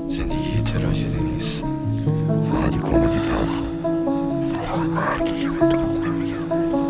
زندگی یه تراژدی نیست، فقط یه کمدی تلخ، فقط مرگی که به دروغ نمیگه.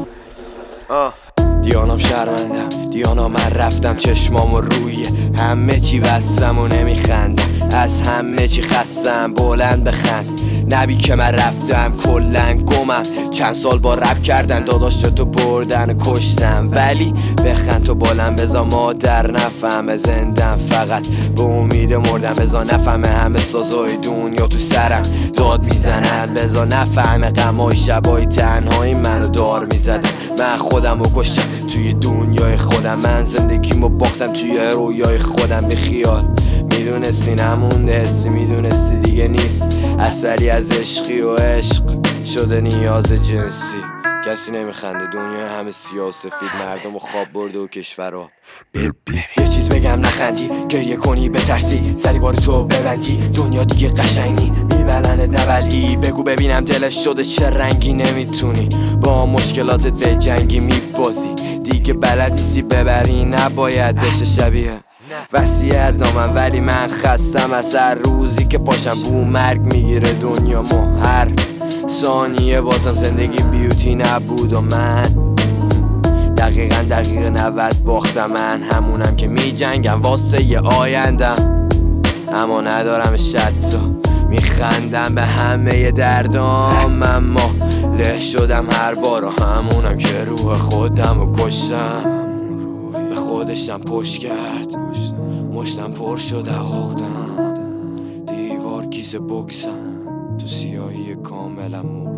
دیانم شرمندم، دیانا من رفتم چشمامو روی همه چی بستم و نمیخندم، از همه چی خستم بلند بخند. نبی که من رفتم کلن گمم، چند سال با رپ کردن داداشتو بردن و کشتم، ولی بخند تو بلند بزا مادر نفهمه زندم، فقط به امید مردم بزا نفهمه همه سازای دنیا تو سرم داد میزنن، بزا نفهمه غمای شبای تنهایی منو دار میزدن. من خودم رو کشتم توی دنیای خودم، من زندگیمو باختم توی رویای خودم. بیخیال میدونستی نمونده حسی، میدونستی دیگه نیست اثری از عشقی و عشق شده نیاز جنسی. کسی نمیخنده، دنیا همه سیاه و سفید، مردم و خواب برده و کشورها. یه چیز بگم نخندی، گریه کنی بترسی، سری بار تو ببندی، دنیا دیگه قشنگی میبلنت نبلی. بگو ببینم دلش شده چه رنگی، نمیتونی با مشکلاتت به جنگی میبازی، دیگه بلد نیستی ببری، نباید بشه شبیه وصیت نامم. ولی من خستم از هر روزی که پاشم بو مرگ میگیره دنیا ما، هر ثانیه بازم زندگی بیوتی نبود و من دقیقه 90 باختم. من همونم که میجنگم واسه یه آیندم، اما ندارم شتا میخندم به همه دردام، اما له شدم هر بار و همونم که روح خودم رو کشتم، به خودشم پشت کرد، مشتم پر شده آختم، دیوار کیسه بکسم تو سیاهی کاملا مرد.